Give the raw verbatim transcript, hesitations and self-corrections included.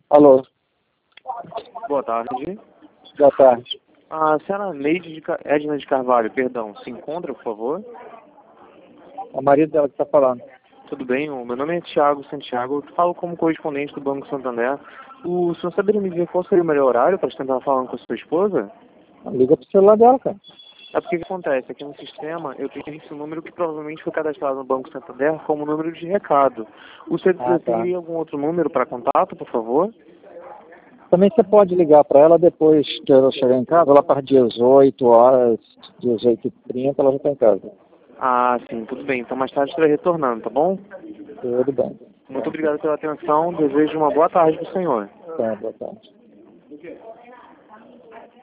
Alô, Boa tarde. boa tarde. A senhora Neide de Ca- Edna de Carvalho, perdão, se encontra, por favor? É o marido dela que está falando. Tudo bem? O meu nome é Thiago Santiago, eu falo como correspondente do Banco Santander. O senhor saberia me dizer qual seria o melhor horário para tentar falar com a sua esposa? Liga pro celular dela, cara. É porque o que acontece? Aqui no sistema eu tenho esse número que provavelmente foi cadastrado no Banco Santander como número de recado. O senhor Ah, tá. teria algum outro número para contato, por favor? Também você pode ligar para ela depois que ela chegar em casa, lá para dezoito horas, dezoito e trinta, ela já está em casa. Ah, sim, tudo bem. Então mais tarde estarei retornando, tá bom? Tudo bem. Muito obrigado pela atenção. Desejo uma boa tarde para o senhor. Tá, boa tarde.